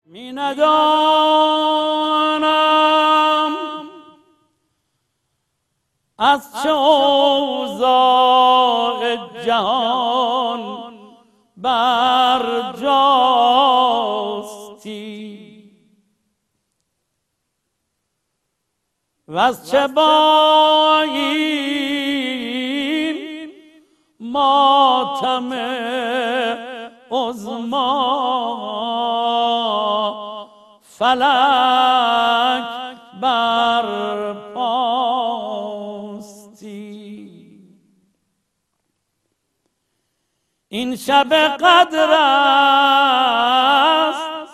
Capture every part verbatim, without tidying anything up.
می ندانم از چه اوضاع جهان بر جاستی و از چه با این ماتم عظما فلک بر پاستی. این شب قدر است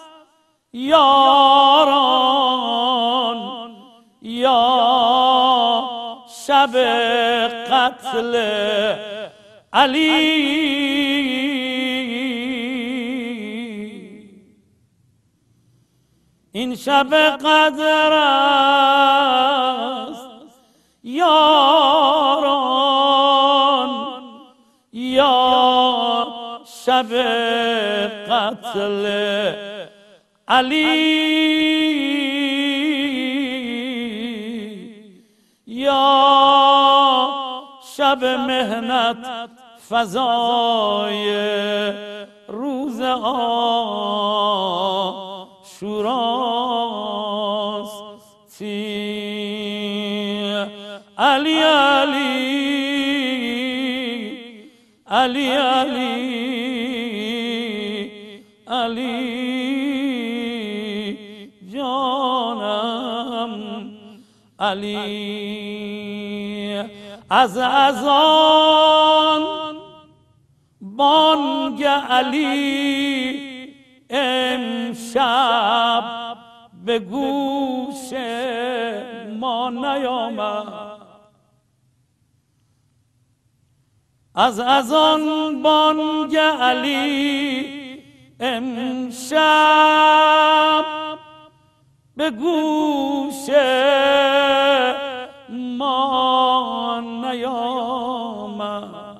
یاران یا شب قتل علی. این شب قدر است یاران یا شب قتل علی یا شب مهنت فضای روز عاشوراستی. علی علی علی علی علی جانم علی. از اذان بانگ علی امشب به گوش ما نیامد. از اذان بانگ علی امشب به گوش ما نیامد.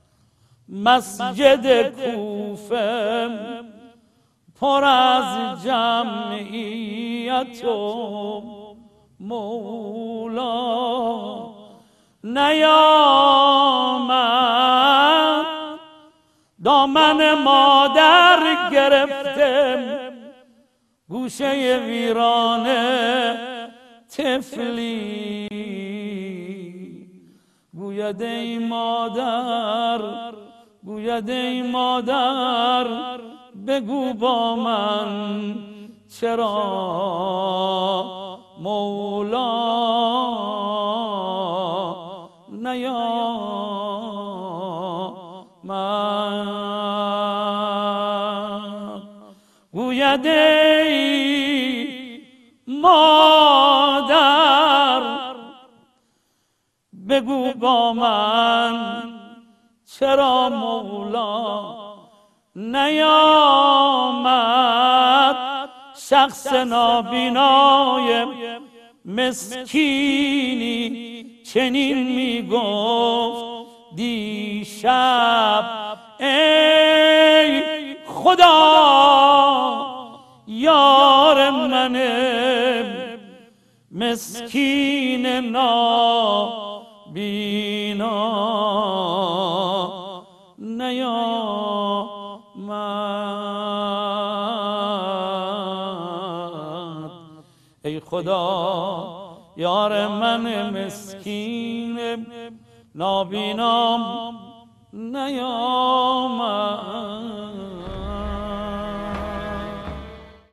مسجد کوفه پر از جمعیت و مولا نیامد. دامن مادر گرفتم گوشه ویرانه طفلی گوید ای مادر گوید ای مادر بگو با من چرا مولا نیامد. گوید ای مادر بگو با من چرا مولا نیامد. شخص نابینای مسکینی چنین میگفت دیشب ای خدا یار من مسکین نابینا نیامد. ای خدا یار من مسکین نابینام نیامد.